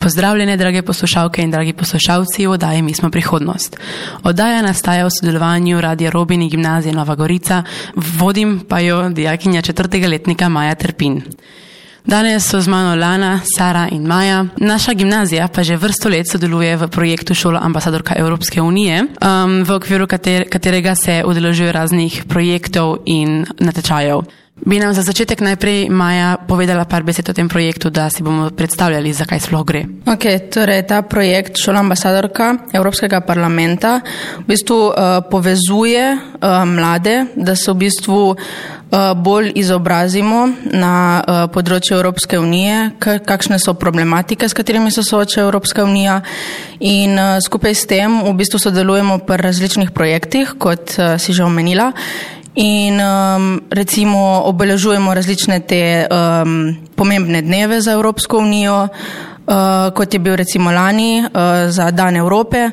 Pozdravljene, drage poslušalke in dragi poslušalci v oddaji Mi smo prihodnost. Oddaja nastaja v sodelovanju Radia Robin in Gimnazije Nova Gorica, vodim pa jo dijakinja 4. letnika Maja Trpin. Danes so z mano Lana, Sara in Maja. Naša gimnazija pa že vrsto let sodeluje v projektu Šola ambasadorka Evropske unije, v okviru katerega se udeležujejo raznih projektov in natečajev. Bi nam za začetek najprej Maja povedala par besed o tem projektu, da si bomo predstavljali, zakaj sploh gre. Torej ta projekt Šola ambasadorka Evropskega parlamenta v bistvu povezuje mlade, da se v bistvu bolj izobrazimo na področju Evropske unije, kakšne so problematike, s katerimi se sooča Evropska unija, in skupaj s tem v bistvu sodelujemo pri različnih projektih, kot si že omenila. In recimo obeležujemo različne te pomembne dneve za Evropsko unijo, kot je bil recimo lani za Dan Evrope.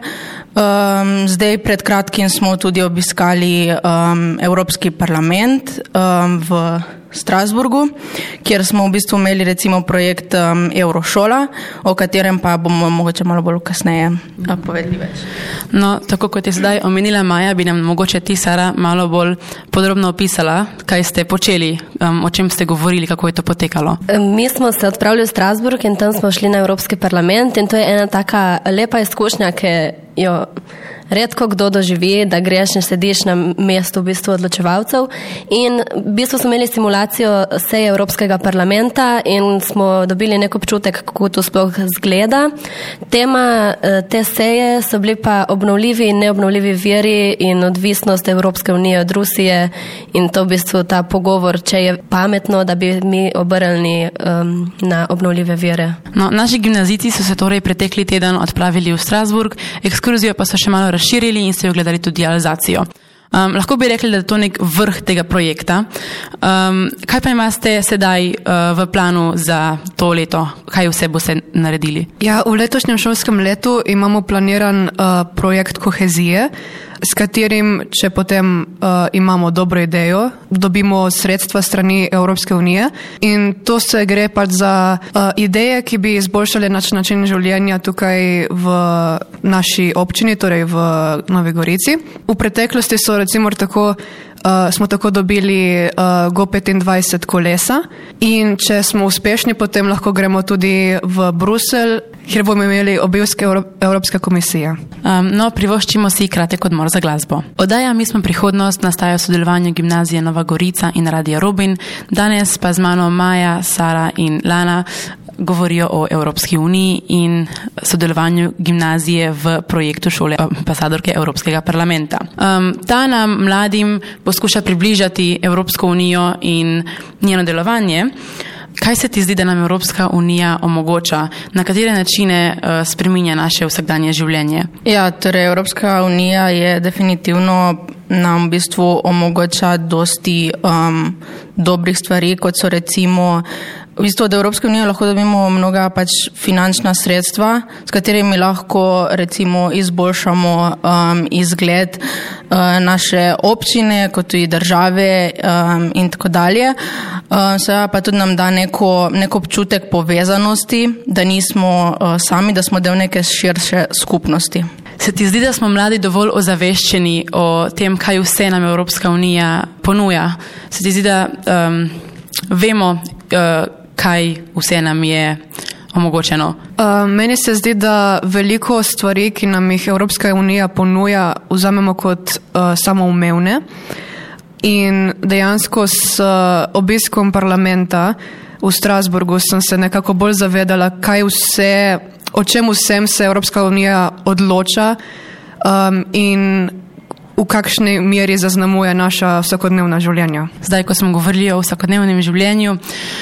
Zdaj pred kratkim smo tudi obiskali Evropski parlament v Strasburgu, kjer smo v bistvu imeli recimo projekt Eurošola, o katerem pa bomo mogoče malo bolj kasneje povedali več. No, tako kot je zdaj omenila Maja, bi nam mogoče ti, Sara, malo bolj podrobno opisala, kaj ste počeli, o čem ste govorili, kako je to potekalo. Mi smo se odpravili v Strasburg in tam smo šli na Evropski parlament in to je ena taka lepa izkušnja, ki jo redko kdo doživi, da greš in sediš na mestu v bistvu odločevalcev. In v bistvu smo imeli simulacijo seje Evropskega parlamenta in smo dobili nek občutek, kako to sploh zgleda. Tema te seje so bili pa obnovljivi in neobnovljivi viri in odvisnost Evropske unije od Rusije in to v bistvu ta pogovor, če je pametno, da bi mi obrnili na obnovljive vire. No, naši gimnazijci so se torej pretekli teden odpravili v Strasburg, ekskurzijo pa so še malo razširili in se jo gledali tudi realizacijo. Lahko bi rekli, da je to nek vrh tega projekta. Kaj pa imate sedaj v planu za to leto? Kaj vse boste naredili? Ja, v letošnjem šolskem letu imamo planiran projekt kohezije, s katerim, če potem imamo dobro idejo, dobimo sredstva strani Evropske unije in to se gre pač za ideje, ki bi izboljšali naš način življenja tukaj v naši občini, torej v Novi Gorici. V preteklosti smo tako dobili Go25 kolesa in če smo uspešni, potem lahko gremo tudi v Bruselj, kjer bomo imeli obisk Evropske komisije. No, privoščimo si kratek odmor za glasbo. Oddaja Mi smo prihodnost nastaja v sodelovanju Gimnazije Nova Gorica in Radia Robin. Danes pa z mano Maja, Sara in Lana govorijo o Evropski uniji in sodelovanju gimnazije v projektu Šole ambasadorke Evropskega parlamenta. Ta nam mladim poskuša približati Evropsko unijo in njeno delovanje. Kaj se ti zdi, da nam Evropska unija omogoča? Na katere načine spreminja naše vsakdanje življenje? Ja, torej Evropska unija je definitivno nam v bistvu omogoča dosti dobrih stvari, kot so recimo v bistvu od Evropske unije lahko dobimo mnoga pač finančna sredstva, s katerimi lahko recimo izboljšamo izgled naše občine, kot tudi države in tako dalje. Seveda pa tudi nam da nek občutek povezanosti, da nismo sami, da smo del neke širše skupnosti. Se ti zdi, da smo mladi dovolj ozaveščeni o tem, kaj vse nam Evropska unija ponuja? Se ti zdi, da vemo, kaj vse nam je omogočeno? Meni se zdi, da veliko stvari, ki nam jih Evropska unija ponuja, vzamemo kot samoumevne. In dejansko s obiskom parlamenta v Strasburgu sem se nekako bolj zavedala, o čem vsem se Evropska unija odloča in v kakšni meri zaznamuje naša vsakodnevna življenja. Zdaj, ko smo govorili o vsakodnevnem življenju,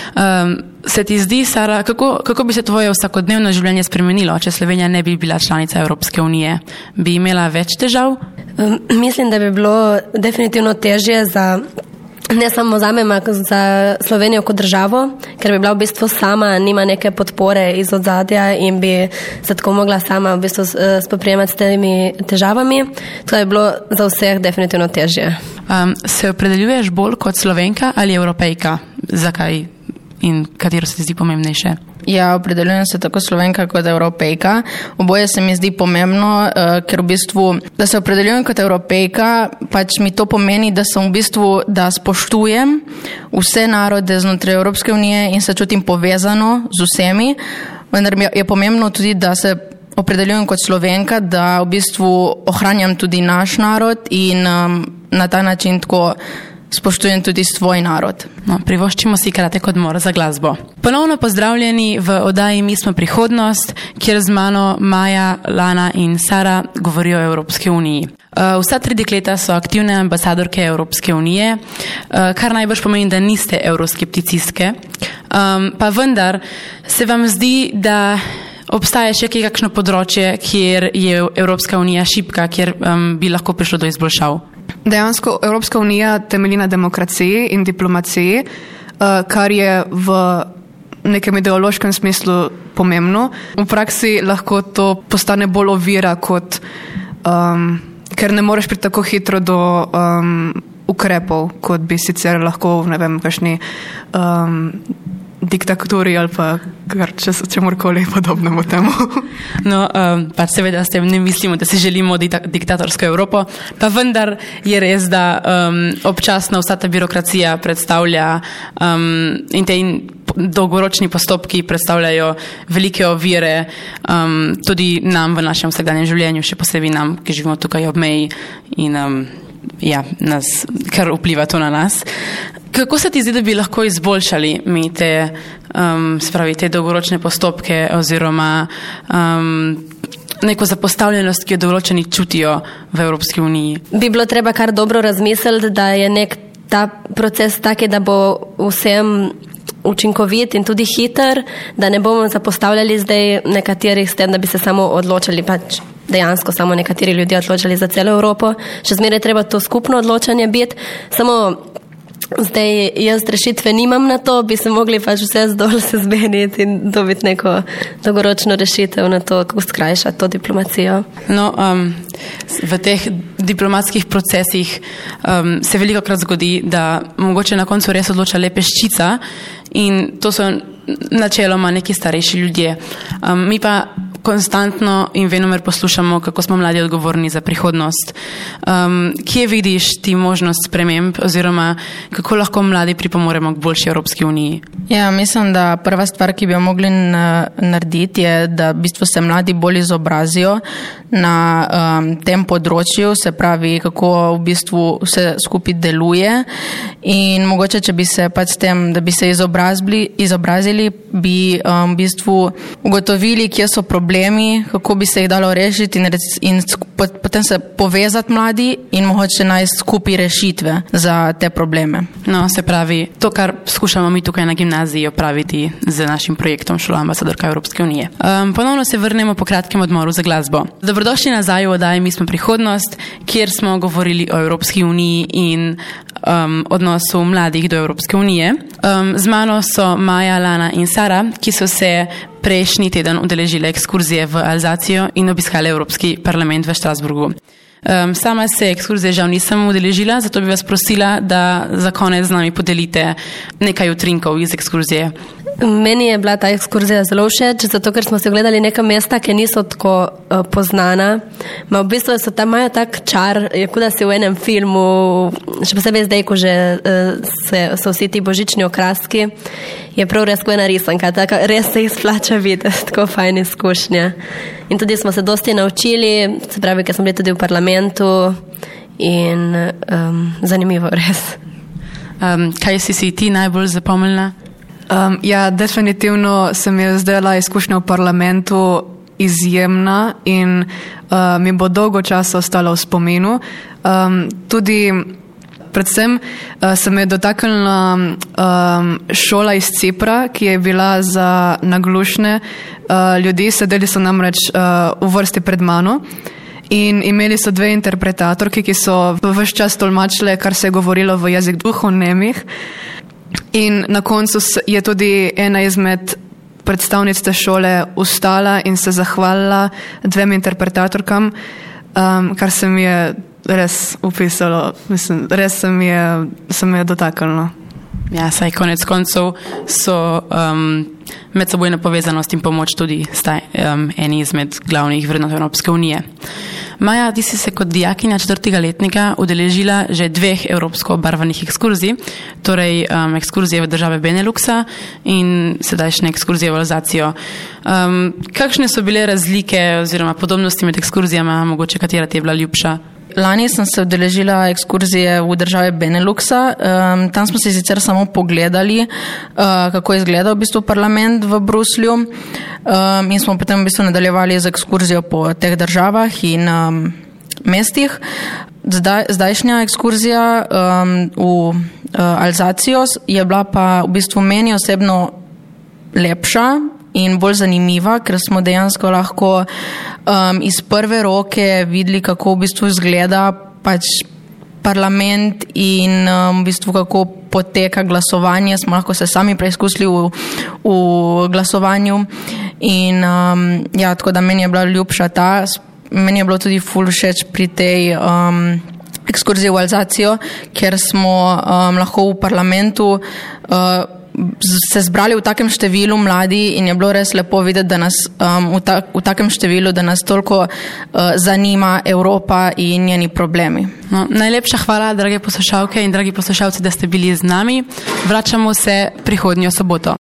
se ti zdi, Sara, kako bi se tvoje vsakodnevno življenje spremenilo, če Slovenija ne bi bila članica Evropske unije? Bi imela več težav? Mislim, da bi bilo definitivno težje ne samo zame, ampak za Slovenijo kot državo, ker bi bila v bistvu sama, nima neke podpore iz odzadja in bi se tako mogla sama v bistvu spoprijemati s temi težavami. To je bilo za vseh definitivno težje. Se opredeljuješ bolj kot Slovenka ali Evropejka? Zakaj in katero se ti zdi pomembnejše? Ja, opredeljujem se tako Slovenka kot Evropejka. Oboje se mi zdi pomembno, ker v bistvu, da se opredeljujem kot Evropejka, pač mi to pomeni, da sem v bistvu, da spoštujem vse narode znotraj Evropske unije in se čutim povezano z vsemi, vendar mi je pomembno tudi, da se opredeljujem kot Slovenka, da v bistvu ohranjam tudi naš narod in na ta način tako spoštujem tudi svoj narod. No, privoščimo si kratek odmor za glasbo. Ponovno pozdravljeni v oddaji Mi smo prihodnost, kjer z mano Maja, Lana in Sara govorijo o Evropski uniji. Vsa 3 dekleta so aktivne ambasadorke Evropske unije, kar najbrž pomeni, da niste evroskepticistke, pa vendar se vam zdi, da obstaja še kakšno področje, kjer je Evropska unija šibka, kjer bi lahko prišlo do izboljšav? Dejansko Evropska unija temelji na demokraciji in diplomaciji, kar je v nekem ideološkem smislu pomembno. V praksi lahko to postane bolj ovira, kot, ker ne moreš priti tako hitro do ukrepov, kot bi sicer lahko v kakšni diktaturi ali pa čemorkoli podobnemu temu. No, pa seveda s tem ne mislimo, da si želimo diktatorsko Evropo, pa vendar je res, da občasno vsa ta birokracija predstavlja in te dolgoročni postopki predstavljajo velike ovire tudi nam v našem vsakdanjem življenju, še posebej nam, ki živimo tukaj ob meji in nas kar vpliva to na nas. Kako se ti zdi, da bi lahko izboljšali mi te dolgoročne postopke oziroma neko zapostavljenost, ki jo določeni čutijo v Evropski uniji? Bi bilo treba kar dobro razmisliti, da je nek ta proces taki, da bo vsem učinkovit in tudi hiter, da ne bomo zapostavljali zdaj nekaterih s tem, da bi se samo odločali, pač dejansko samo nekateri ljudje odločali za celo Evropo. Še zmeraj treba to skupno odločanje biti, samo zdaj jaz rešitve nimam na to, bi se mogli pač vse zdolj se zmeniti in dobiti neko dolgoročno rešitev na to, kako skrajšati to diplomacijo. No, v teh diplomatskih procesih se velikokrat zgodi, da mogoče na koncu res odloča le peščica in to so načeloma neki starejši ljudje. Mi pa konstantno in venomer poslušamo, kako smo mladi odgovorni za prihodnost. Kje vidiš ti možnost sprememb oziroma kako lahko mladi pripomoremo k boljši Evropski uniji? Ja, mislim, da prva stvar, ki bi jo mogli narediti, je, da v bistvu se mladi bolj izobrazijo na tem področju, se pravi, kako v bistvu vse skupaj deluje in mogoče, če bi se pač s tem, da bi se izobrazili, bi v bistvu ugotovili, kje so problemi, kako bi se jih dalo rešiti in potem se povezati mladi in mogoče najti skupaj rešitve za te probleme. No, se pravi, to, kar skušamo mi tukaj na gimnaziji opraviti z našim projektom Šola ambasadorka Evropske unije. Ponovno se vrnemo po kratkem odmoru za glasbo. Dobrodošli nazaj v oddaji Mi smo prihodnost, kjer smo govorili o Evropski uniji in odnosu mladih do Evropske unije. Z mano so Maja, Lana in Sara, ki so se prejšnji teden udeležile ekskurzije v Alzacijo in obiskale Evropski parlament v Strasburgu. Sama se ekskurzije žal nisem udeležila, zato bi vas prosila, da za konec z nami podelite nekaj utrinkov iz ekskurzije. Meni je bila ta ekskurzija zelo všeč, zato ker smo se gledali neka mesta, ki niso tako poznana. V bistvu so tam imajo tak čar, kot da si v enem filmu, še posebej zdaj, ko že so vsi ti božični okraski, je prav res koja narisanka, tako res se izplača videti, tako fajn izkušnja. In tudi smo se dosti naučili, se pravi, ker smo bili tudi v parlamentu in zanimivo res. Kaj si ti najbolj zapomnila? Ja, definitivno se mi je zdela izkušnja v parlamentu izjemna in mi bo dolgo časa ostala v spominu. Tudi predvsem se me je dotaknila šola iz Cipra, ki je bila za naglušne ljudi, sedeli so namreč v vrsti pred mano. In imeli so 2 interpretatorki, ki so ves čas tolmačile, kar se je govorilo v jezik gluhonemih. In na koncu je tudi ena izmed predstavnic te šole ustala in se zahvalila 2 interpretatorkam, kar se mi je res upisalo, mislim, res se mi je dotaknilo. Ja, saj konec koncev so medsebojna povezanost in pomoč tudi eni izmed glavnih vrednot Evropske unije. Maja, ti si se kot dijakinja 4. letnika udeležila že 2 evropsko obarvanih ekskurzij, torej ekskurzije v države Beneluxa in sedajšnje ekskurzije v Alzacijo. Kakšne so bile razlike oziroma podobnosti med ekskurzijama, mogoče katera ti je bila ljubša? Lani sem se udeležila ekskurzije v države Beneluxa. Tam smo se sicer samo pogledali, kako izgleda v bistvu parlament v Bruslju, in smo potem v bistvu nadaljevali z ekskurzijo po teh državah in mestih. Zdajšnja ekskurzija v Alzacijo je bila pa v bistvu meni osebno lepša in bolj zanimiva, ker smo dejansko lahko iz prve roke videli, kako v bistvu izgleda pač parlament in v bistvu kako poteka glasovanje. Smo lahko se sami preizkusili v glasovanju in ja, tako da meni je bila ljubša ta. Meni je bilo tudi ful všeč pri tej ekskurziji v Alzacijo, ker smo lahko v parlamentu se zbrali v takem številu mladi in je bilo res lepo videti, da nas v takem številu, da nas toliko zanima Evropa in njeni problemi. No, najlepša hvala, drage poslušalke in dragi poslušalci, da ste bili z nami. Vračamo se prihodnjo soboto.